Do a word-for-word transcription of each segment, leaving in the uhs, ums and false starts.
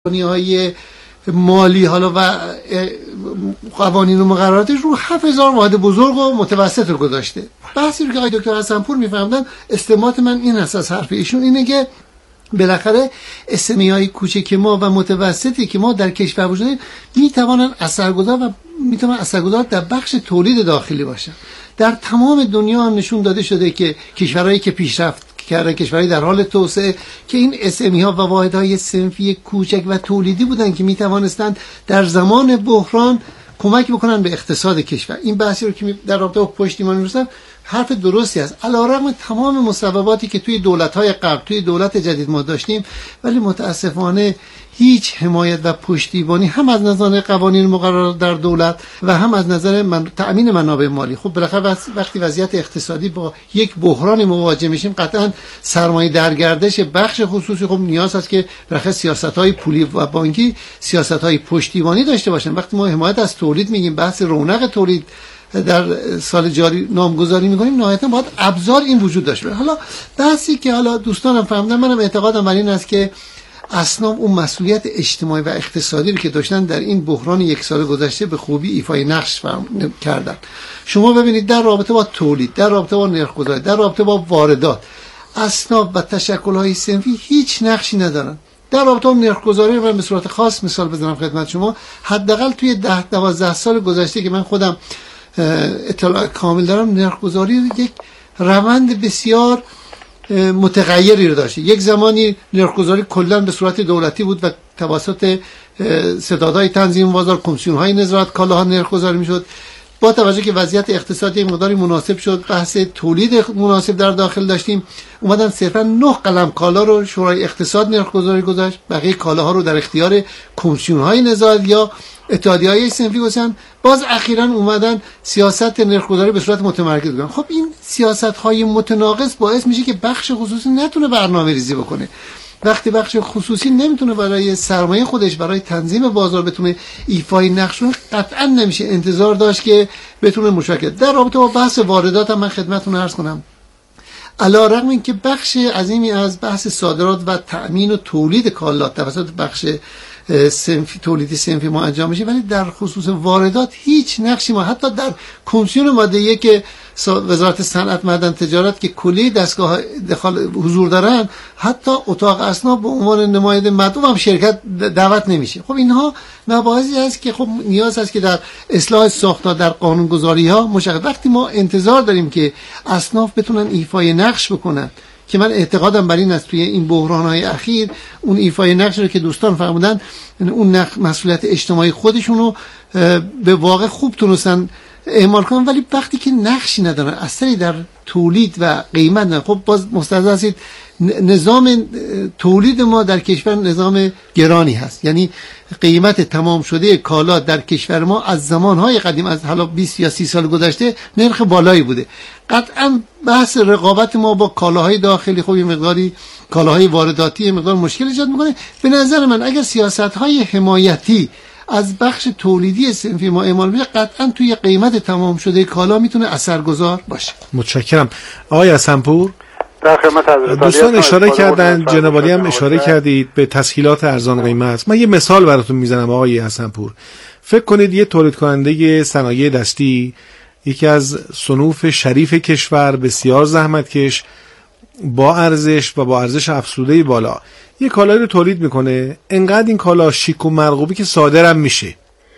های مالی حالا و قوانین و مقرراتش رو هفت هزار واحد بزرگ و متوسط رو گذاشته. بحثی رو که آقای دکتر حسن‌پور میفهمدن، استنباط من این هست از حرف ایشون اینه که بالاخره اس ام ای های کوچک ما و متوسطی که ما در کشور وجود داریم میتوانن اثرگذار و میتونن اثرگذار در بخش تولید داخلی باشن. در تمام دنیا هم نشون داده شده که کشورهایی که پیشرفت کردن، کشورهایی در حال توسعه، که این اس ام ای ها و واحدهای صنفی کوچک و تولیدی بودن که میتوانستند در زمان بحران کمک بکنن به اقتصاد کشور. این بحثی رو که در رابطه با پشتیبانی می‌رسم حرف درستی است، علیرغم تمام مصوباتی که توی دولت‌های قبل، توی دولت جدید ما داشتیم، ولی متاسفانه هیچ حمایت و پشتیبانی هم از نظر قوانین مقررات در دولت و هم از نظر من... تأمین منابع مالی. خب بالاخره وقتی وضعیت اقتصادی با یک بحران مواجه میشیم، قطعاً سرمایه در گردش بخش خصوصی خب نیاز هست که بالاخره سیاست‌های پولی و بانکی سیاست‌های پشتیبانی داشته باشن. وقتی ما حمایت از تولید میگیم، بحث رونق تولید در سال جاری نامگذاری میکنیم، نهایتا باید ابزار این وجود داشته باشه. حالا بحثی که حالا دوستانم فهمیدن، منم اعتقادم بر این است که اصناف اون مسئولیت اجتماعی و اقتصادی رو که داشتن در این بحران یک سال گذشته به خوبی ایفای نقش کردن. شما ببینید در رابطه با تولید، در رابطه با نرخ‌گذاری، در رابطه با واردات، اصناف و تشکل‌های صنفی هیچ نقشی ندارن. در رابطه با نرخ‌گذاری من به صورت خاص مثال بزنم خدمت شما، حداقل توی ده دوازده سال گذشته که من خودم اطلاع کامل دارم، نرخ‌گذاری یک روند بسیار متغیری رو داشته. یک زمانی نرخ‌گذاری کلاً به صورت دولتی بود و توسط ستادهای تنظیم بازار، کمیسیون‌های نظارت کالاها نرخ‌گذاری می‌شد. با توجه که وضعیت اقتصادی مقداری مناسب شد، بحث تولید مناسب در داخل داشتیم، اومدن صرفاً نه قلم کالا رو شورای اقتصاد نرخ‌گذاری گذاشت، بقیه کالاها رو در اختیار کمیسیون‌های نظارت یا اتحادیه‌های صنفی گذاشتن. باز اخیراً اومدن سیاست نرخ‌گذاری به صورت متمرکز کردن. خب این سیاست‌های متناقض باعث میشه که بخش خصوصی نتونه برنامه‌ریزی بکنه. وقتی بخش خصوصی نمیتونه برای سرمایه خودش، برای تنظیم بازار بتونه ایفای نقش کنه، قطعاً نمیشه انتظار داشت که بتونه مشارکت. در رابطه با بحث واردات هم من خدمتتون عرض کنم، علیرغم اینکه بخش عظیمی از بحث صادرات و تأمین و تولید کالا توسط بخش صنفی تولیدی صنفی ما انجام میشه، ولی در خصوص واردات هیچ نقشی ما، حتی در کمیسیون ماده یک وزارت صنعت معدن تجارت که کلی دستگاه دخال حضور دارن، حتی اتاق اصناف به عنوان نماینده مدعو هم شرکت دعوت نمیشه. خب اینها مباحثی است که خب نیاز است که در اصلاح ساختار در قانونگذاری ها مشخص. وقتی ما انتظار داریم که اصناف بتونن ایفای نقش بکنن، که من اعتقادم بر این است توی این بحران‌های اخیر اون ایفای نقش رو که دوستان فرمودن، اون نقش مسئولیت اجتماعی خودشون رو به واقع خوب تونستن اعمال کنن، ولی وقتی که نقشی ندارن، اثری در تولید و قیمت ندارن، خب باز مستحضر هستید نظام تولید ما در کشور نظام گرانی هست. یعنی قیمت تمام شده کالا در کشور ما از زمانهای قدیم، از حالا بیست یا سی سال گذشته، نرخ بالایی بوده. قطعا بحث رقابت ما با کالاهای داخلی خب یه مقداری، کالاهای وارداتی یه مقدار مشکل ایجاد میکنه. به نظر من اگر سیاست‌های حمایتی از بخش تولیدی صنفی ما اعمال بشه، قطعا توی قیمت تمام شده کالا میتونه اثرگذار باشه. متشکرم. آقای حسن‌پور، در خدمت حضرت دوستان اشاره کردن، جناب عالی هم اشاره کردید به تسهیلات ارزان قیمت. من یه مثال براتون میزنم آقای حسن‌پور. فکر کنید یه تولید کننده صنایع دستی، یکی از صنوف شریف کشور، بسیار زحمتکش، با ارزش و با ارزش افزوده بالا، یه کالایی رو تولید میکنه، انقدر این کالا شیک و مرغوبی که صادرم میشه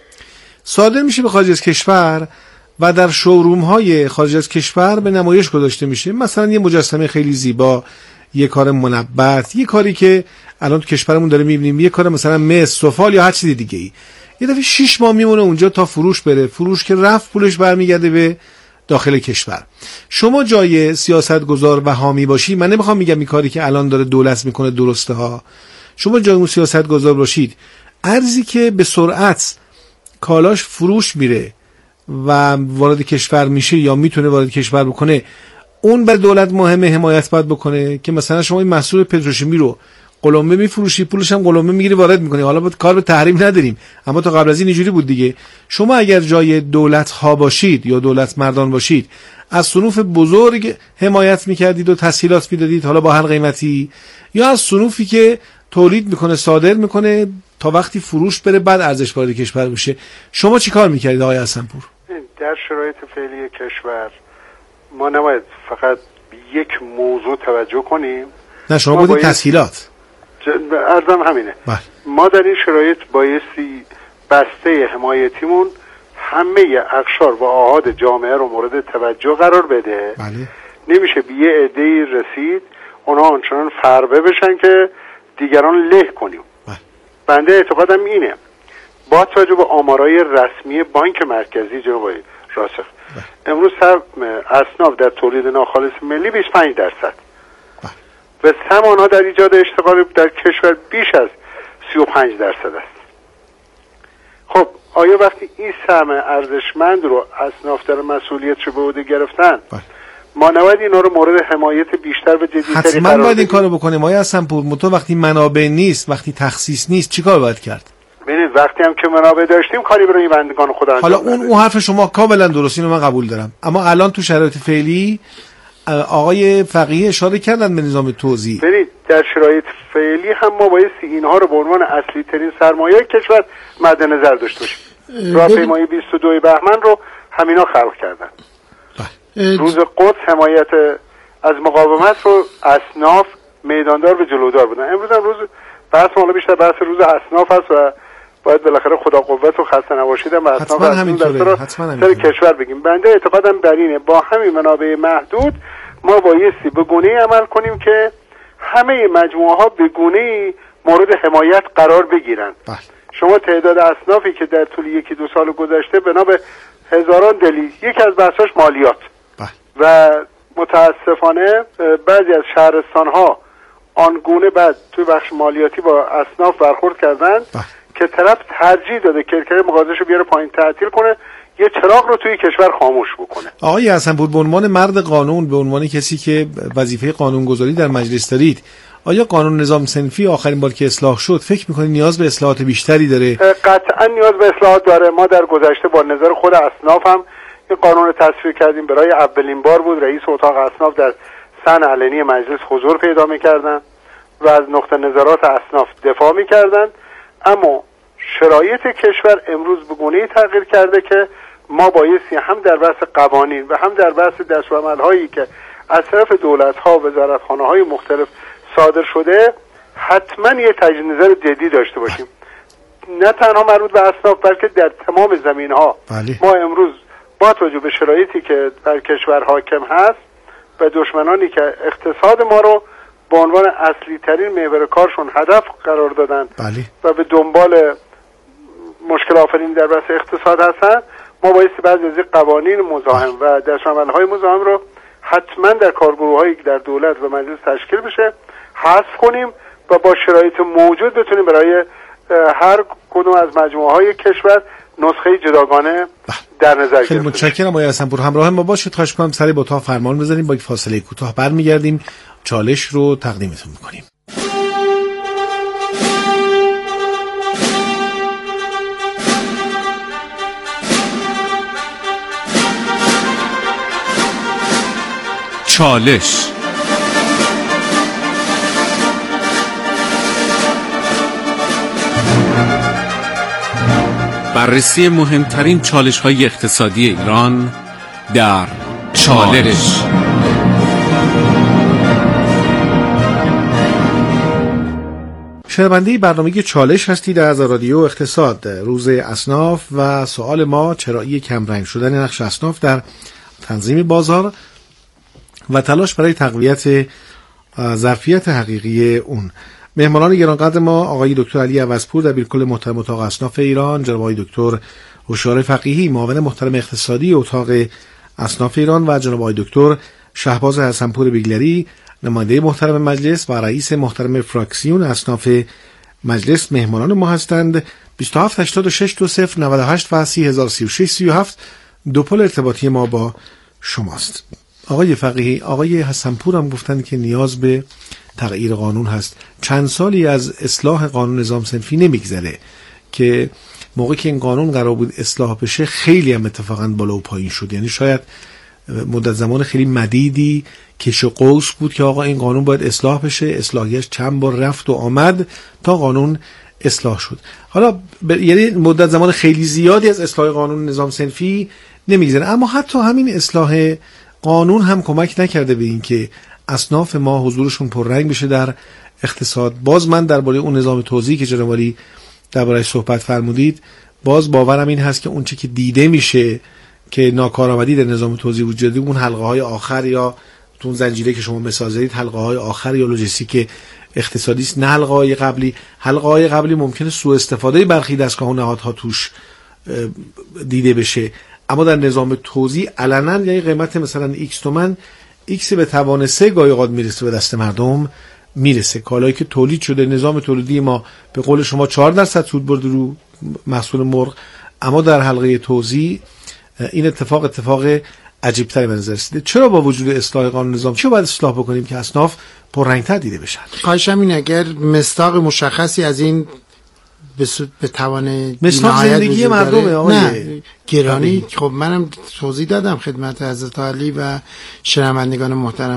صادر میشه به خارج از کشور و در شوروم های خارج از کشور به نمایش گذاشته میشه. مثلا یه مجسمه خیلی زیبا، یه کار منبت، یه کاری که الان تو کشورمون داره میبینیم، یه کار مثلا مس، سفال یا هر چیز دیگه ای، یه دفعه شش ماه میمونه اونجا تا فروش بره. فروش که رفت، پولش برمیگرده به داخل کشور. شما جای سیاستگزار و حامی باشی، من نمیخوام میگم این کاری که الان داره دولت میکنه درسته ها، شما جای اون سیاستگزار باشید، ارزی که به سرعت کالاش فروش میره و وارد کشور میشه یا میتونه وارد کشور بکنه، اون بر دولت مهمه حمایت باید بکنه. که مثلا شما این محصول پتروشیمی رو قلمبه میفروشی، پولش هم قلمبه میگیری وارد میکنی. حالا با کار به تحریم نداریم، اما تا قبل از این اینجوری بود دیگه. شما اگر جای دولت ها باشید یا دولت مردان باشید، از صنوف بزرگ حمایت میکردید و تسهیلات میدادید، حالا با هر قیمتی، یا از صنوفی که تولید میکنه، صادر میکنه تا وقتی فروش بره بعد ارزش وارد کشور بشه. شما چی کار میکردید آقای حسنپور؟ در شرایط فعلی کشور ما نباید فقط یک موضوع توجه کنیم. نه شما بودید تسهیلات. عرضم همینه. بله. ما در این شرایط بایستی بسته حمایتیمون همه اقشار و آحاد جامعه رو مورد توجه قرار بده. بله. نمیشه به یه عده‌ای رسید اونا آنچنان فربه بشن که دیگران له کنیم. بله. بنده اعتقادم اینه با توجه به آمارای رسمی بانک مرکزی جناب راسخ، بله. امروز سهم اصناف در تولید ناخالص ملی بیست و پنج درصد و سهم آنها در ایجاد اشتغال در کشور بیش از سی و پنج درصد است. خب آیا وقتی این سهم ارزشمند رو اصناف در مسئولیتش به عهده گرفتن، بله. ما نباید اینا رو مورد حمایت بیشتر و جدی‌تری قرار بدیم؟ حتما باید این کارو بکنیم آقای حسنپور. متو وقتی منابع نیست، وقتی تخصیص نیست، چیکار باید کرد؟ ببینید وقتی هم که منابع داشتیم کاری برای بندگان خدا انجام حالا اون اون حرف شما کاملا درست، اینو من قبول دارم، اما الان تو شرایط فعلی آقای فقیه اشاره کردن به نظام توزیع. ببینید در شرایط فعلی هم ما باید اینها رو به عنوان اصلی ترین سرمایه کشور مد نظر داشته باشیم. راهپیمایی بیست و دو بهمن رو همینا خلق کردن. روز قدس حمایت از مقاومت رو اصناف میداندار و جلودار بودن. امروز هم روز بحث ما بیشتر بحث روز اصناف هست و باید بالاخره خدا قوت و خسته نباشید و اصناف همینطوره سر کشور بگیم. بنده اعتقادم بر اینه با همین منابع محدود ما بایستی به گونه‌ای عمل کنیم که همه مجموعه ها به گونه‌ای مورد حمایت قرار بگیرن. بله. شما تعداد اصنافی که در طول یکی دو سال گذشته بنا به هزاران دلیل، یکی از بحثاش مالیات، بله. و متاسفانه بعضی از شهرستان ها آنگونه بعد توی بخش مالیاتی با اصناف برخورد کردن بله. که طرف ترجیح داده کرکره مغازه‌شو بیاره پایین تعطیل کنه، یه چراغ رو توی کشور خاموش بکنه. آقای حسنپور به عنوان مرد قانون، به عنوان کسی که وظیفه قانونگذاری در مجلس دارید، آیا قانون نظام صنفی آخرین بار که اصلاح شد فکر می‌کنید نیاز به اصلاحات بیشتری داره؟ قطعا نیاز به اصلاحات داره. ما در گذشته با نظر خود اصناف هم این قانون رو تصویب کردیم. برای اولین بار بود رئیس اتاق اصناف در صحن علنی مجلس حضور پیدا می‌کردن و از نقطه نظرات اصناف دفاع می‌کردن. اما شرایط کشور امروز به گونه‌ای تغییر کرده که ما بایستی هم در بحث قوانین و هم در بحث دستورالعمل‌هایی که از طرف دولت‌ها و وزارتخانه‌های مختلف صادر شده حتما یه تجدید نظر جدی داشته باشیم، نه تنها مربوط به اصناف بلکه در تمام زمین‌ها. بله. ما امروز با توجه به شرایطی که در کشور حاکم هست و دشمنانی که اقتصاد ما رو به عنوان اصلی ترین محور کارشون هدف قرار دادن، بله. و به دنبال مشکل آفرینی در بحث اقتصاد هستن، ما بایستی بعضی از قوانین مزاحم و دستورالعمل‌های مزاحم رو حتما در کارگروه‌هایی که در دولت و مجلس تشکیل بشه حذف کنیم و با شرایط موجود بتونیم برای هر کدوم از مجموعه‌های کشور نسخه جداگانه در نظر گرفتیم. خیلی متشکرم آقای حسنپور. همراه ما باشید. خواهش می‌کنم سری با تا فرمان بزنیم. با یک فاصله کوتاه برمیگردیم، چالش رو تقدیمتون می‌کنیم. چالش بررسی مهمترین چالش‌های اقتصادی ایران در چالش. شنونده برنامه چالش هستید از رادیو اقتصاد. روز اصناف و سوال ما چرایی کمرنگ شدن نقش اصناف در تنظیم بازار و تلاش برای تقویت ظرفیت حقیقی اون. مهمانان گرانقدر ما آقای دکتر علی عوضپور دبیرکل محترم اتاق اصناف ایران، جناب آقای دکتر هوشیار فقیهی معاون محترم اقتصادی اتاق اصناف ایران و جناب آقای دکتر شهباز حسنپور بیگلری نماینده محترم مجلس و رئیس محترم فراکسیون اصناف مجلس مهمانان ما هستند. بیست و هفت هشتاد و شش دو صفر نود و هشت و سی هزار و سی و شش سی و هفت دو پل ارتباطی ما با شماست. آقای فقیهی، آقای حسنپور هم گفتند که نیاز به تغییر قانون هست. چند سالی از اصلاح قانون نظام صنفی نمیگذره که موقعی که این قانون قرار بود اصلاح بشه خیلی هم اتفاقا بالا و پایین شد. یعنی شاید مدت زمان خیلی مدیدی کش و قوس بود که آقا این قانون باید اصلاح بشه. اصلاحیش چند بار رفت و آمد تا قانون اصلاح شد. حالا ب... یعنی مدت زمان خیلی زیادی از اصلاح قانون نظام صنفی نمیگذره، اما حتی همین اصلاح قانون هم کمک نکرده به این که اصناف ما حضورشون پررنگ بشه در اقتصاد. باز من درباره اون نظام توزیعی که جناب عالی درباره‌اش صحبت فرمودید، باز باورم این هست که اون چیزی که دیده میشه که ناکارآمدی در نظام توزیع وجود داره، اون حلقه های آخر یا اون زنجیره که شما مثال زدید حلقه های آخر یا لوجستیک اقتصادی است، نه حلقه های قبلی. حلقه های قبلی ممکنه سوء استفاده برخی دستگاه و نهادها توش دیده بشه، اما در نظام توزیع علنا یعنی قیمت مثلا ایکس تومن، ایکس به توان سه گاهی اوقات میرسه به دست مردم، میرسه کالایی که تولید شده. نظام تولیدی ما به قول شما چهار درصد سود برده رو محصول مرغ، اما در حلقه توزیع این اتفاق اتفاق عجیب تری به نظر رسیده. چرا با وجود اصلاح قانون نظام چه باید اصلاح بکنیم که اصناف پررنگ‌تر دیده بشن؟ خواهشم این اگر مصداق مشخصی از این به سود به توان مصداق زندگی مردمه آقای نه گرانی. خب منم توضیح دادم خدمت حضرت عالی و شنوندگان محترم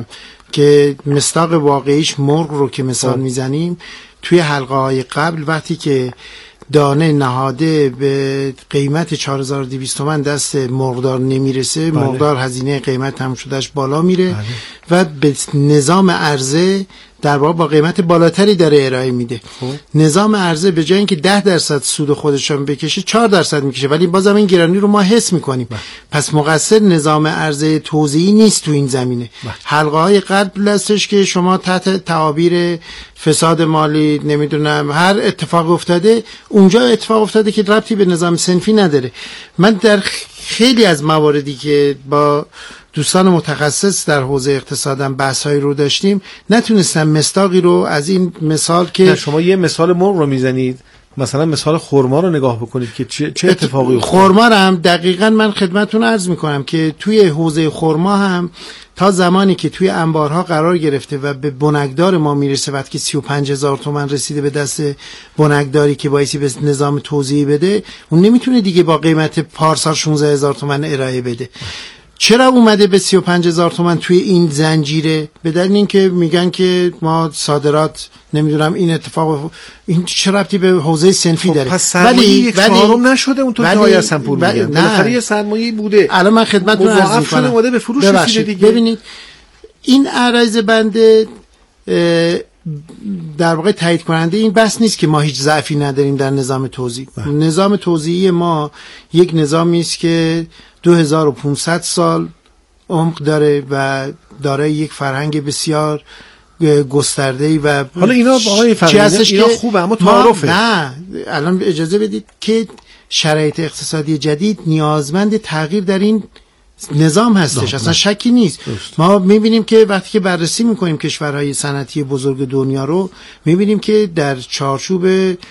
که مصداق واقعیش مرغ رو که مثال میزنیم توی حلقه های قبل وقتی که دانه نهاده به قیمت چهار هزار و دویست تومان دست مرغدار نمیرسه، بله. مرغدار هزینه قیمت هم شدهش بالا میره، بله. و به نظام عرضه در واقع با قیمت بالاتری داره ارائه میده. خوب. نظام عرضه به جای اینکه ده درصد سود خودشون بکشه چهار درصد میکشه، ولی بازم این گرانی رو ما حس میکنیم. بله. پس مقصر نظام عرضه توزیعی نیست تو این زمینه. بله. حلقه های قبل هستش که شما تحت تعابیر فساد مالی نمیدونم هر اتفاق افتاده، اونجا اتفاق افتاده که ربطی به نظام صنفی نداره. من در خیلی از مواردی که با دوستان متخصص در حوزه اقتصادم بحث‌های رو داشتیم نتونستم مصداقی رو از این مثال که شما یه مثال مرغ رو میزنید، مثلا مثال خرما رو نگاه بکنید که چه, چه اتفاقی افتاد. خرما هم دقیقاً من خدمتتون عرض میکنم که توی حوزه خرما هم تا زمانی که توی انبارها قرار گرفته و به بنکدار ما میرسه وقتی که سی و پنج هزار تومان رسیده به دست بنکداری که بایستی به نظام توزیعی بده، اون نمیتونه دیگه با قیمت پارسال شانزده هزار تومان ارائه بده. چرا اومده به سی و پنج هزار تومان توی این زنجیره؟ به دلیل اینکه میگن که ما صادرات نمیدونم این اتفاق، این چه ربطی به حوزه صنفی داره؟ پس سرمایه یک چهارم نشده اونطور که آقای حسن‌پور میگن، بالاخره یه سرمایه بوده. الان من خدمتتون عرض می‌کنم اومده به فروش رسیده دیگه. ببینید این عرض بنده در واقع تایید کننده این بحث نیست که ما هیچ ضعفی نداریم در نظام توزیع. نظام توزیعی ما یک نظامی است که دو هزار و پانصد سال عمق داره و داره یک فرهنگ بسیار گسترده‌ای و حالا اینا آقای فرهنگ اینا خوبه اما تعارفه. نه الان اجازه بدید که شرایط اقتصادی جدید نیازمند تغییر در این نظام هستش، اصلا شکی نیست. درست. ما میبینیم که وقتی که بررسی میکنیم کشورهای صنعتی بزرگ دنیا رو میبینیم که در چارچوب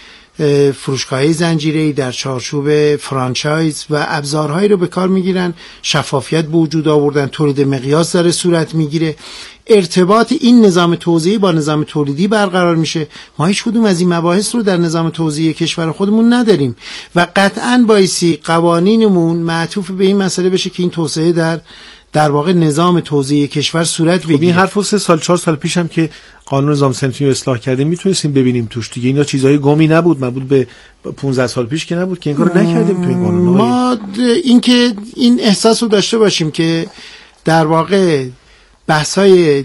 فروشگاهی زنجیره‌ای، در چارچوب فرانچایز و ابزارهایی رو به کار میگیرن، شفافیت به وجود آوردن، تولید مقیاس داره صورت میگیره، ارتباط این نظام توزیعی با نظام تولیدی برقرار میشه. ما هیچ کدوم از این مباحث رو در نظام توزیعی کشور خودمون نداریم و قطعاً بایستی قوانینمون معطوف به این مسئله بشه که این توسعه در در واقع نظام توزیعی کشور صورت بگیره. این حرفو سه سال چهار سال پیش هم که قانون نظام صنفی رو اصلاح کردیم میتونستیم ببینیم توش دیگه اینا چیزای گمی نبود، مربوط به پانزده سال پیش که نبود که این کارو نکردیم تو این قانون. ما این که این احساس رو داشته باشیم که در واقع بحث‌های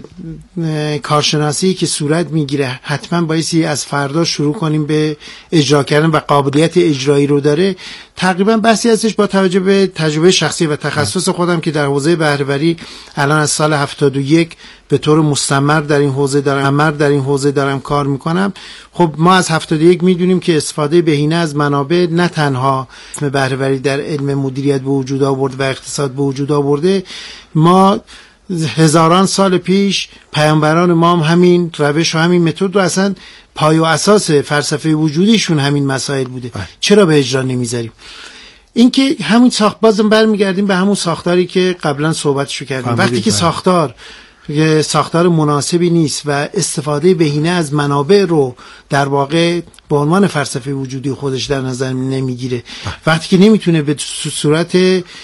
کارشناسی که صورت میگیره حتما بایستی از فردا شروع کنیم به اجرا کردن و قابلیت اجرایی رو داره. تقریبا بحثی هستش با توجه به تجربه شخصی و تخصص خودم که در حوزه بهره‌وری الان از سال هفتاد و یک به طور مستمر در این حوزه دارم مر در این حوزه دارم کار میکنم. خب ما از هفتاد و یک میدونیم که استفاده بهینه از منابع نه تنها بهره‌وری در علم مدیریت به وجود آورد و اقتصاد به وجود آورده، ما هزاران سال پیش پیامبران ما هم همین روش و همین متد رو اصلا پای و اساس فلسفه وجودیشون همین مسائل بوده. بله. چرا به اجرا نمیذاریم؟ این که همین ساخت بازم برمیگردیم به همون ساختاری که قبلا صحبتشو کردیم. وقتی که ساختار ساختار مناسبی نیست و استفاده بهینه از منابع رو در واقع به عنوان فلسفه وجودی خودش در نظر نمیگیره. وقتی که نمیتونه به صورت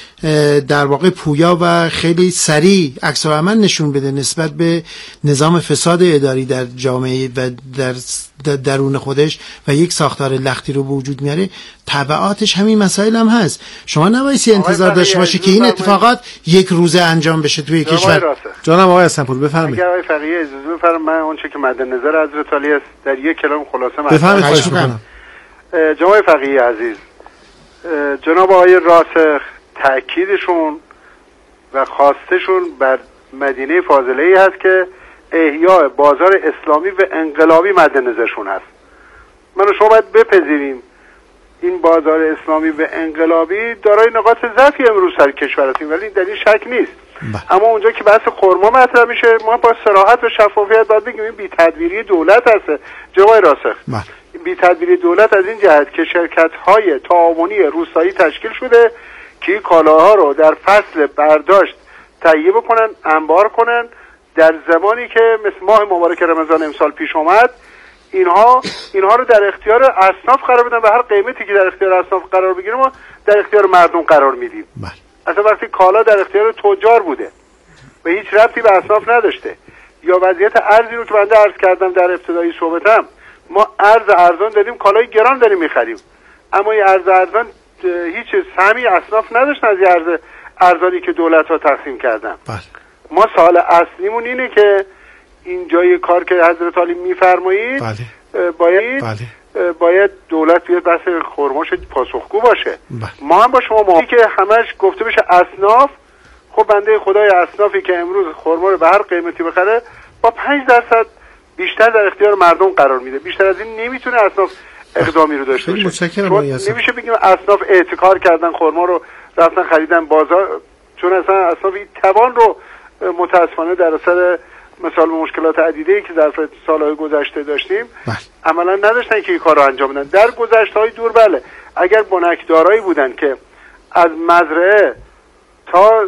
در واقع پویا و خیلی سریع عکس العمل نشون بده نسبت به نظام فساد اداری در جامعه و در درون خودش و یک ساختار لختی رو به وجود میاره، تبعاتش همین مسائل هم هست. شما نبایستی انتظار داشته باشی که این اتفاقات یک روزه انجام بشه توی کشور. جانم آقای حسنپور بفرمایید. اگر آقای فقیه اجازه بفرمایید من اون چه که مد نظر حضرت علی است در یک کلام خلاصه بفرمایید. خواهش می‌کنم. جناب فقیه عزیز، جناب آقای راسخ تأکیدشون و خواستشون بر مدینه فاضله ای هست که احیاء بازار اسلامی و انقلابی مد نظرشون هست. من و شما باید بپذیریم این بازار اسلامی و انقلابی دارای نقاط ضعفی امروز سر کشور هستیم، ولی در این شک نیست. با. اما اونجا که بحث خرما مطرح میشه ما با صراحت و شفافیت باید بگیم این بی‌تدبیری دولت هست. جناب راسخ، بی‌تدبیری دولت از این جهت که شرکت‌های تعاونی روستایی تشکیل شده که کالاها رو در فصل برداشت تهیه بکنن، انبار کنن، در زمانی که مثل ماه مبارک رمضان امسال پیش اومد اینها اینها رو در اختیار اصناف قرار بدن و هر قیمتی که در اختیار اصناف قرار بگیره ما در اختیار مردم قرار میدیم. اصلا وقتی کالا در اختیار تجار بوده و هیچ ربطی به اصناف نداشته، یا وضعیت ارزی رو که بنده عرض کردم در ابتدای صحبتم، ما ارز ارزان دادیم کالای گران داریم میخریم، اما این ارز ارزان هیچ سهمی اصناف نداشتن از این ارز ارزانی که دولت ها تقسیم کردن. بله. ما سوال اصلیمون اینه که این جای کار که حضرت علی میفرمایید بله. باید بله. باید دولت بیاد بحث خرماش پاسخگو باشه. بله. ما هم با شما موافقی که همش گفته بشه اصناف. خب بنده خدای اصنافی که امروز خرما رو به هر قیمتی بخره با پنج درصد بیشتر در اختیار مردم قرار میده، بیشتر از این نمیتونه اصناف اقدامی رو داشته باشه. نمیشه بگیم اصناف احتکار کردن خرما رو رفتن خریدن بازار، چون اصلا اصناف این توان رو متاسفانه در اثر مثال مشکلات عدیده‌ای که در سالهای گذشته داشتیم بله. عملا نداشتن که این کار رو انجام بدن. در گذشته‌های دور بله اگر بنکدارایی بودن که از مزرعه تا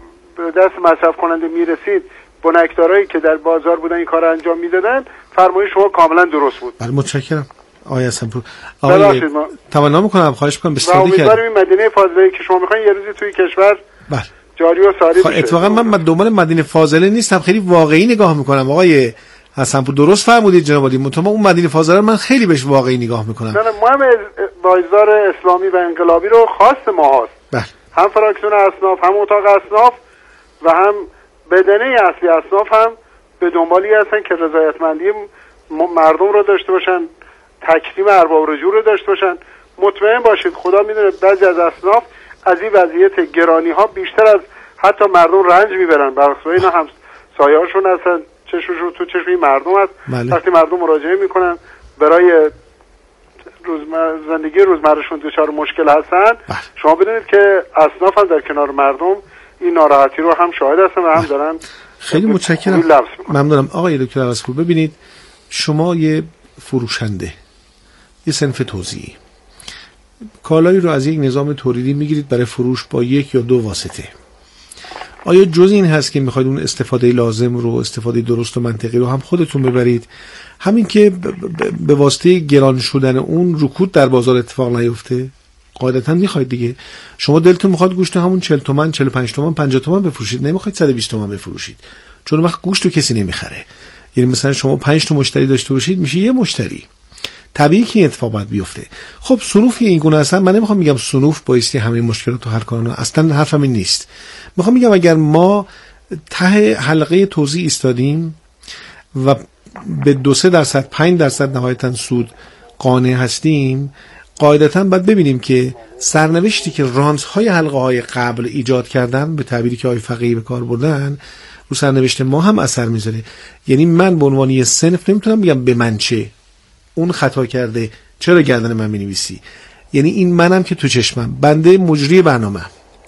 دست مصرف کننده میرسید، بنکدارایی که در بازار بودن این کار رو انجام میدادن، فرمایش شما کاملا درست بود. بله متشکرم آقای حسنپور. آقای تمنا می‌کنم خواهش می‌کنم بسیاری کرد. امیدوارم این مدینه فاضله که شما می‌خواید یه روزی توی کشور بله جاری و ساری بشه. اتفاقا من دنبال مدینه فاضله نیستم، خیلی واقعی نگاه می‌کنم آقای حسنپور. درست فرمودید جناب علی، منتها اون مدینه فاضله من خیلی بهش واقعی نگاه می‌کنم. نه نه مهم بازار اسلامی و انقلابی رو خاص ما هست. بله. هم فراکسیون اصناف، هم اتاق اصناف و هم بدنه اصلی اصناف هم به دنبالی هستن که رضایتمندی مردم رو داشته باشن، تکریم ارباب رجوع رو داشته باشن. مطمئن باشید خدا میدونه بعضی از اصناف از این وضعیت گرانی ها بیشتر از حتی مردم رنج میبرن. برخلاف اینا هم سایه هاشون هستن، چشمشون تو چشم مردم هست. بله. وقتی مردم مراجعه میکنن برای روزمر... زندگی روزمرهشون دچار مشکل هستن بله. شما بدونید که اصناف هم در کنار مردم این ناراحتی رو هم شاهد هستن و هم بله. دارن. خیلی متشکرم، ممنونم آقای دکتر عوضپور. ببینید شما یه فروشنده، یه صنف توزیعی، کالایی رو از یک نظام تولیدی میگیرید برای فروش با یک یا دو واسطه. آیا جز این هست که میخواید اون استفاده لازم رو، استفاده درست و منطقی رو هم خودتون ببرید، همین که به واسطه گران شدن اون رکود در بازار اتفاق نیفته؟ قاعدتا میخواید دیگه. شما دلتون میخواد گوشت همون چهل تومن، چهل و پنج تومن، پنجاه تومن بفروشید، نمیخواید صد و بیست تومن بفروشید، چون وقت گوشت رو کسی نمیخره. یعنی مثلا شما پنج تا مشتری داشته باشید میشه یه مشتری. طبیعی که این اتفاق باید بیفته. خب صنوفی این گونه هستن. من نمیخوام بگم صنوف بایستی همه مشکلات رو حل کنه، اصلا حرفم این نیست. میخوام بگم اگر ما ته حلقه توزیع ایستادیم و به دو سه درصد پنج درصد نهایتا سود قانع هستیم، قاعدتا باید ببینیم که سرنوشتی که رانت های حلقه های قبل ایجاد کردن، به تعبیری که آقای فقیه به کار بردن، رو سرنوشت ما هم اثر میذاره. یعنی من به عنوان یه صنف نمیتونم بگم به من چه، اون خطا کرده چرا گردن من مینویسی. یعنی این منم که تو چشمم بنده مجری برنامه،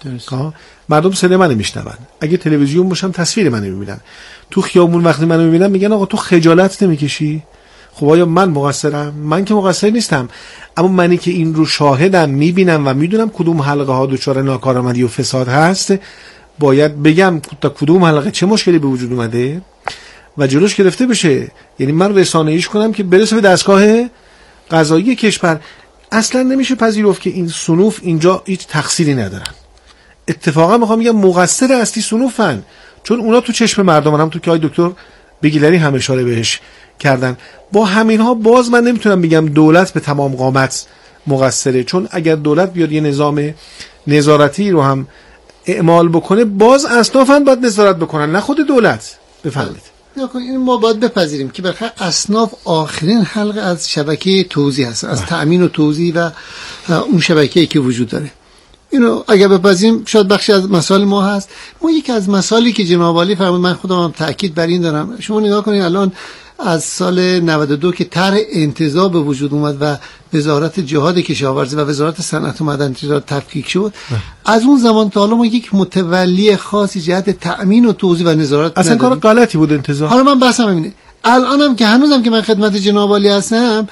مردم صدای منو میشنون، اگه تلویزیون باشم تصویر منو میبینن، تو خیابون وقتی منو میبینن میگن آقا تو خجالت نمیکشی؟ خب آیا من مقصرم؟ من که مقصر نیستم، اما منی که این رو شاهدم، میبینم و میدونم کدوم حلقه ها دچار ناکارآمدی و فساد هست، باید بگم تا کدوم حلقه چه مشکلی به وجود اومده و جلوش گرفته بشه. یعنی من رسانه‌ایش کنم که برسه به دستگاه قضایی کشور اصلا نمیشه پذیرفت که این صنوف اینجا هیچ تقصیری ندارن. اتفاقا میخوام بگم مقصر اصلی صنوفن، چون اونا تو چشم مردم هم تو که آقای دکتر بگیلری هم اشاره بهش کردن. با همینها باز من نمیتونم بگم دولت به تمام قامت مقصره، چون اگر دولت بیاد یه نظام نظارتی رو هم اعمال بکنه باز اصناف هم باید نظارت بکنن، نه خود دولت. بفرمایید. این ما باید بپذیریم که برخلاف اصناف آخرین حلقه از شبکه توزیع هست، از تأمین و توزیع و اون شبکه‌ای که وجود داره. اینو اگر بپذیریم شاید بخشی از مسائل ما هست. ما یکی از مسائلی که جناب عالی فرمود، من خودم هم تاکید بر این دارم، شما نگاه کنید الان از سال نود و دو که طرح انتزاع به وجود اومد و وزارت جهاد کشاورزی و وزارت صنعت و معدن تجارت تفکیک شد، از اون زمان تا حالا ما یک متولی خاصی جهت تأمین و توزیع و نظارت اصلا کار غلطی بود انتزاع. حالا من بحثم اینه، الانم که هنوزم که من خدمت جناب عالی هستم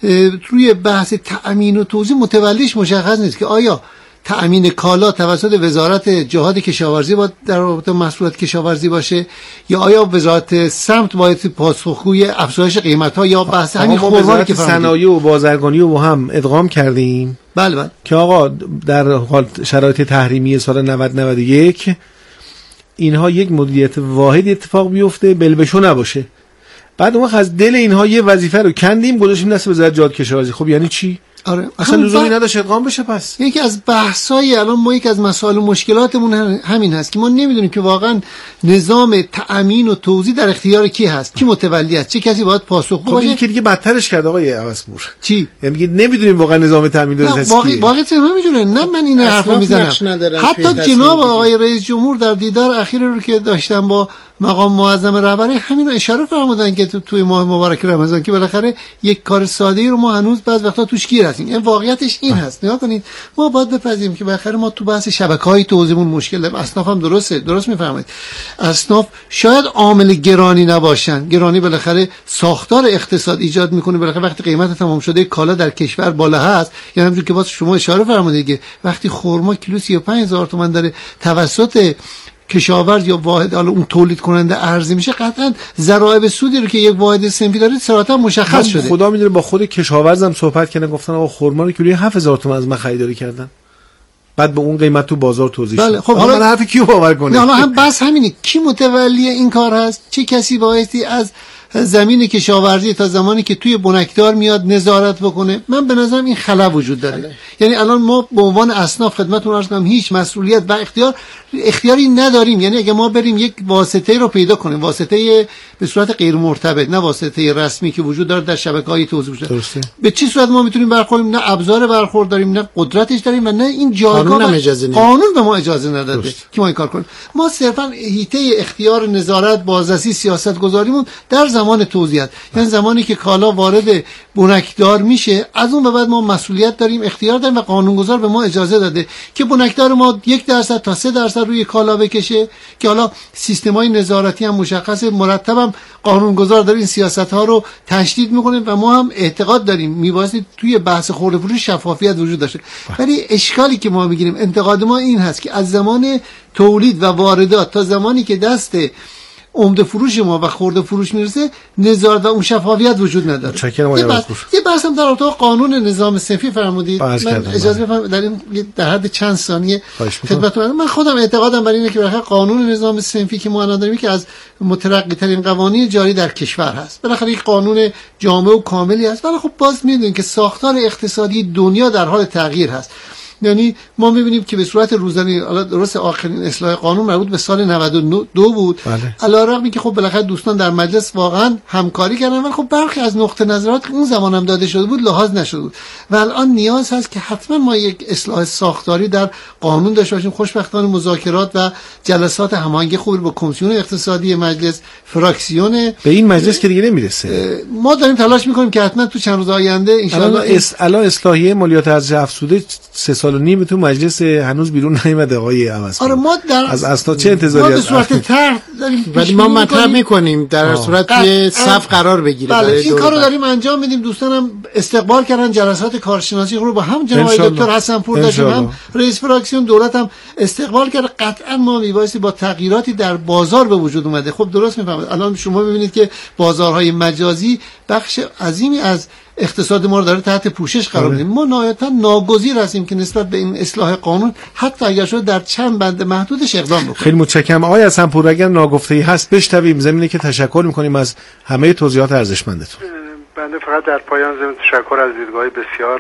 روی بحث تأمین و توزیع متولیش مشخص نیست که آیا تأمین کالا توسط وزارت جهاد کشاورزی باید در رابطه محصولات کشاورزی باشه یا آیا وزارت سمت باید پاسخگوی افزایش قیمت‌ها یا بحث همین خودروانی که صنایع و بازرگانی رو هم ادغام کردیم. بله بله. که آقا در حال شرایط تحریمی سال نود نود و یک اینها یک مدیریت واحد اتفاق بیفته، بلبشو نباشه. بعد اون از دل اینها یه وظیفه رو کندیم گذاشتیم دست وزارت جهاد کشاورزی. خب یعنی چی؟ آره اصلا لزومی نداشت ادغام بشه. پس یکی از بحث‌های الان ما یک از مسائل و مشکلاتمون همین هست که ما نمیدونیم که واقعا نظام تأمین و توزیع در اختیار کی هست، کی متولی است، چه کسی باید پاسخگو باشه. خب این که دیگه بدترش کرد آقای عوضپور. چی؟ یعنی میگه نمیدونیم واقعا نظام تأمین توزیع است. واقعا واقعا همینجوره. نه من این حرفو میزنم. حتی جناب آقای رئیس جمهور در دیدار اخیر رو که داشتن با مقام معظم رهبری همین رو اشاره فرمودن که تو توی ماه مبارک رمضان که بالاخره یک کار ساده‌ای رو ما هنوز بعض وقتا توش گیر هستیم. این واقعیتش این هست. نگاه کنید ما باید بپذیریم که بالاخره ما تو بحث شبکه‌های توزیعمون مشکل داریم. اصناف هم درسته، درست میفرمایید. اصناف شاید عامل گرانی نباشن. گرانی بالاخره ساختار اقتصاد ایجاد میکنه. بالاخره وقتی قیمت تمام شده کالا در کشور بالا هست، یعنی همونجوری که باز شما اشاره فرمودید که وقتی خرما کیلو سی و پنج هزار تومان داره توسط کشاورز یا واحد حالا اون تولید کننده عرضه میشه، قطعا ضرایب سودی رو که یک واحد صنفی داره صراحتا مشخص شده. خدا میدونه با خود کشاورزم صحبت کردن، گفتن آقا خرما رو کیلویی هفت هزار تومان از من خریداری کردن، بعد به اون قیمت تو بازار توزیع شد. بله خب حالا من حرف کیو باور کنه؟ حالا هم بس همینه، کی متولی این کار هست؟ چه کسی بایستی از زمین کشاورزی تا زمانی که توی بنکدار میاد نظارت بکنه؟ من به نظرم این خلا وجود داره. بله. یعنی الان ما به عنوان اصناف خدمتتون عرض کنم هیچ مسئولیت و اختیار اختیاری نداریم. یعنی اگه ما بریم یک واسطه رو پیدا کنیم، واسطه به صورت غیر مرتبط، نه واسطه رسمی که وجود داره در شبکه‌های توزیع شده، به چه صورت ما میتونیم برخوریم؟ نه ابزار برخورد داریم، نه قدرتش داریم و نه این جایگاه قانون, قانون به ما اجازه نداده درست. که ما این کار کنیم. ما صرفا حیطه اختیار نظارت بازرسی سیاست‌گذاریمون در زمان توزیع، یعنی زمانی که کالا وارد بنکدار میشه از اون به بعد ما مسئولیت داریم، اختیار داریم و قانونگذار به ما اجازه داده که بنکدار ما یک درصد تا سه درصد روی کالا بکشه که حالا سیستم‌های نظارتی هم مشخص مرتب هم قانونگذار داره این سیاست‌ها رو تشدید میکنه و ما هم اعتقاد داریم میبایستی توی بحث خرده فروش شفافیت وجود داشته. ولی اشکالی که ما میگیریم، انتقاد ما این هست که از زمان تولید و واردات تا زمانی که دست عمده فروش ما و خرده فروش میرسه نظارت و اون شفافیت وجود نداره. یه بحث یه بحث هم در رابطه با قانون نظام صنفی فرمودید. من اجازه بفرمایید در این در حد چند ثانیه خدمتتون من خودم اعتقادم بر اینه که بالاخره قانون نظام صنفی که ما الان داریم که از مترقی ترین قوانین جاری در کشور هست، بالاخره یک قانون جامع و کاملی هست، ولی خب باز میدونید که ساختار اقتصادی دنیا در حال تغییر هست. یعنی ما می‌بینیم که به صورت روزانه، حالا درست آخرین اصلاح قانون مربوط به سال نود و دو بود، علی‌رغم اینکه خب بالاخره دوستان در مجلس واقعا همکاری کردن، ولی خب برخی از نقطه نظرات که اون زمان هم داده شده بود لحاظ نشده بود و الان نیاز هست که حتما ما یک اصلاح ساختاری در قانون داشته باشیم. خوشبختانه مذاکرات و جلسات هماهنگی خوبی با کمیسیون اقتصادی مجلس، فراکسیون به این مجلس که دیگه نمیرسه، ما داریم تلاش می‌کنیم که حتما تو چند روز آینده ان شاءالله الان اصلاحیه مالیات ارزش افزوده سه سال و نیم تو مجلس هنوز بیرون نیامده آقای عوضپور. آره ما در از اسناد چه انتظاری ما به صورت طرح داریم، ولی ما مطرح می‌کنیم در آه. صورت یه صف قرار بگیره. بله این کارو داریم انجام میدیم. دوستانم استقبال کردن جلسات کارشناسی رو با هم جناب دکتر حسنپور داشتیم، هم رئیس فراکسیون دولت هم استقبال کرد. قطعا ما میبایستی با تغییراتی در بازار به وجود اومده. خب درست میفهمید الان شما ببینید که بازارهای مجازی بخش عظیمی از اقتصاد ما رو داره تحت پوشش قرار میده. ما نهایتا ناگزیر هستیم که نسبت به این اصلاح قانون حتی اگر شده در چند بند محدودش اقدام بکنیم. خیلی متشکرم آقای حسن‌پور. اگر ناگفته‌ای هست بشنویم، ضمن که تشکر می‌کنیم از همه توضیحات ارزشمندتون. بنده فقط در پایان ضمن تشکر از دیدگاه بسیار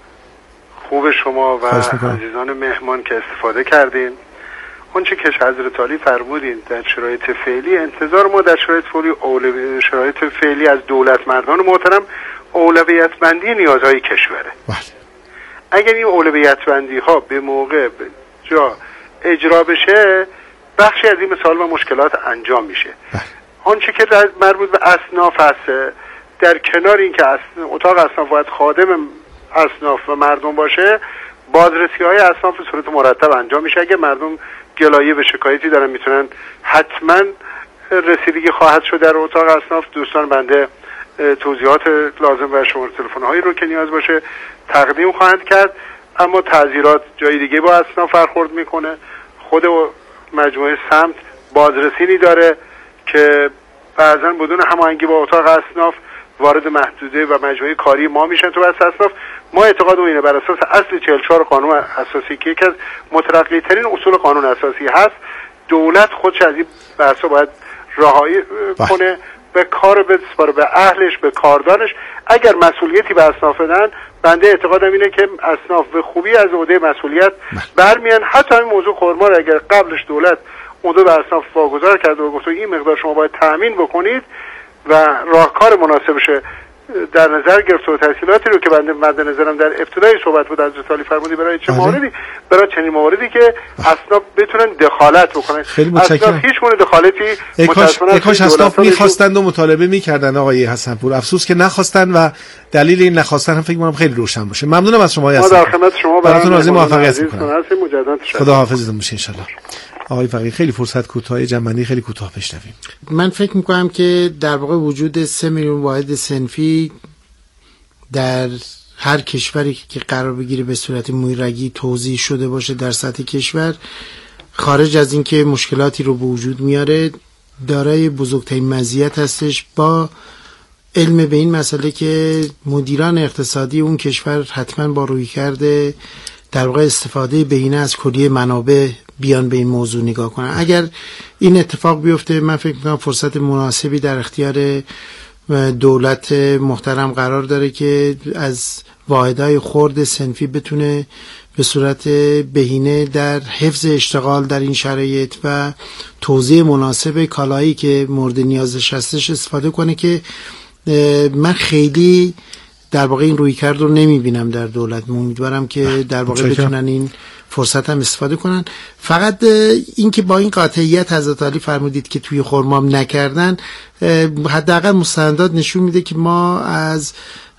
خوب شما و عزیزان مهمان که استفاده کردین. اونچه که حضرت عالی فرمودین در شرایط فعلی، انتظار ما در شرایط فعلی اولویت شرایط فعلی از دولت مردان محترم اولویت بندی نیازهای کشوره. بله. اگر این اولویت بندی ها به موقع به جا اجرا بشه، بخشی از این مسائل و مشکلات انجام میشه. بله. آنچه که مربوط به اصناف هست، در کنار این که اتاق اصناف باید خادم اصناف و مردم باشه، بازرسی های اصناف به صورت مرتب انجام میشه. اگه مردم گلایه به شکایتی دارن میتونن حتما رسیدگی خواهد شد در اتاق اصناف. دوستان بنده توضیحات لازم و شماره تلفن هایی رو که نیاز باشه تقدیم خواهند کرد. اما تعزیرات جای دیگه با اصناف برخورد میکنه. خود مجموعه سمت بازرسینی داره که بعضا بدون هماهنگی با اتاق اصناف وارد محدوده و مجموعه کاری ما میشن تو بحث اصناف. ما اعتقاد اینه بر اساس اصل چهل و چهار قانون اساسی که یکی از مترقی ترین اصول قانون اساسی هست، دولت خودش از این بحثا باید رهایی کنه، به کار بسپاره به اهلش، به کاردانش. اگر مسئولیتی به اصناف بدن، بنده اعتقادم اینه که اصناف به خوبی از عهده مسئولیت برمیان. حتی این موضوع خرما رو اگر قبلش دولت عهده به اصناف واگذار کرد و گفت این مقدار شما باید تأمین بکنید و راهکار مناسبشه در نظر گرفت و تحصیلاتی رو که بنده مد نظرم در ابتدای صحبت بود از حضرت علی فرمودی برای چه مواردی، برای چنین مواردی که اصناف بتونن دخالت بکنن. خیلی متشکرم. هیچ گونه دخالتی متأسفانه کاش اصناف می‌خواستند و مطالبه می‌کردن آقای حسن‌پور، افسوس که نخواستن و دلیل این نخواستن هم فکر می‌کنم خیلی روشن باشه. ممنونم از شما حسن‌پور. ما در خدمت شما براتون عزیز موفقیت می‌کنم. خدا حافظتون باشه ان شاء الله. آقای فقیه خیلی فرصت کوتاه، جنبندی خیلی کوتاه بشنویم. من فکر می‌کنم که در واقع وجود سه میلیون واحد صنفی در هر کشوری که قرار بگیره به صورت مویرگی توزیع شده باشه در سطح کشور، خارج از اینکه مشکلاتی رو به وجود میاره، دارای بزرگترین مزیت هستش با علم به این مسئله که مدیران اقتصادی اون کشور حتما با روی کرده در واقع استفاده بهینه از کلیه منابع بیان به این موضوع نگاه کنن. اگر این اتفاق بیفته، من فکر میکنم فرصت مناسبی در اختیار دولت محترم قرار داره که از واحدهای خرد صنفی بتونه به صورت بهینه در حفظ اشتغال در این شرایط و توزیع مناسب کالایی که مورد نیازش هستش استفاده کنه، که من خیلی در واقع این رویکرد رو نمیبینم در دولت. امیدوارم که در واقع بتونن این فرصت هم استفاده کنن. فقط این که با این قاطعیت حضرت علی فرمودید که توی خرمام نکردن، حداقل مستندات نشون میده که ما از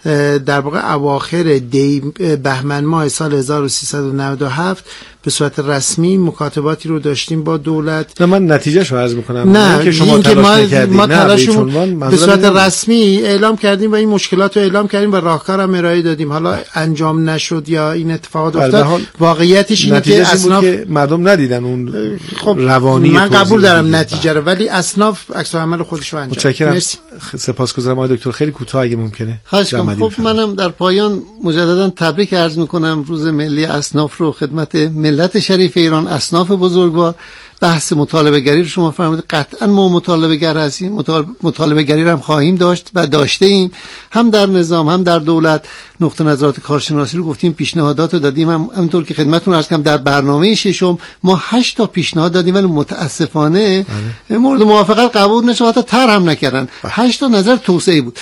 در واقع اواخر دی بهمن ماه سال هزار و سیصد و نود و هفت به صورت رسمی مکاتباتی رو داشتیم با دولت. نه من نتیجهشو عرض میکنم، نه که شما تلاش نکردید، ما تلاشمون به صورت رسمی اعلام کردیم و این مشکلات رو اعلام کردیم و راهکار هم ارائه دادیم. حالا انجام نشد یا این اتفاقات افتاد، واقعیتش اینه که اصناف که مردم ندیدن اون خب روانی. من قبول دارم نتیجه رو، ولی اصناف عکس العمل خودش رو انجام. متشکرم. سپاسگزارم آقای دکتر. خیلی کوتاه اگه ممکنه. خب منم در پایان مجددا تبریک عرض میکنم روز ملی اصناف رو خدمت ملت شریف ایران، اصناف بزرگوار. بحث مطالبه گری رو شما فرمودید، قطعا ما مطالبه گر هستیم، مطالبه گری رو هم خواهیم داشت و داشته ایم، هم در نظام هم در دولت. نقطه نظرات کارشناسی رو گفتیم، پیشنهادات رو دادیم، هم همونطور که خدمتتون عرض کردم در برنامه ششم ما هشت تا پیشنهاد دادیم ولی متاسفانه مورد موافقت قبول نشد، حتی طرح هم نکردن. هشت تا نظر توسعه بود.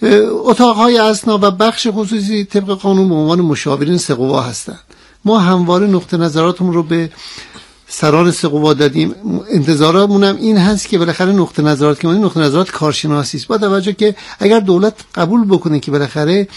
اتاقهای اصناف و بخش خصوصی طبق قانون به عنوان مشاورین سقوا هستند. ما همواره نقطه نظراتمون رو به سران سقوا دادیم. انتظارمون هم این هست که بالاخره نقطه نظرات که ما نقطه نظرات کارشناسی است، با توجه که اگر دولت قبول بکنه که بالاخره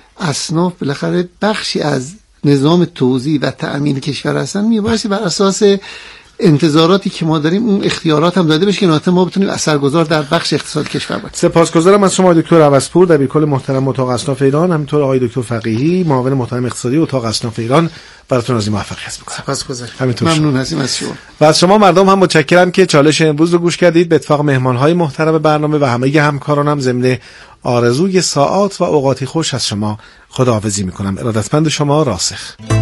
اصناف بالاخره بخشی از نظام توزیع و تأمین کشور هستن، میبایستی بر اساس انتظاراتی که ما داریم اون اختیارات هم داده بشه که نهایتا ما بتونیم اثرگذار در بخش اقتصاد کشور باشیم. سپاسگزارم از شما دکتر عوضپور، دبیرکل محترم اتاق اصناف ایران، همینطور آقای دکتر فقیهی، معاون محترم اقتصادی اتاق اصناف ایران. براتون از این موفقیت می‌کنم. سپاسگزارم. ممنون هستیم از شما. و از شما مردم هم متشکرم که چالش امروز رو گوش کردید. به اتفاق مهمان‌های محترم برنامه و همه همکارانم ضمن آرزوی ساعات و اوقاتی خوش از شما خداحافظی میکنم. ارادتمند شما، راسخ.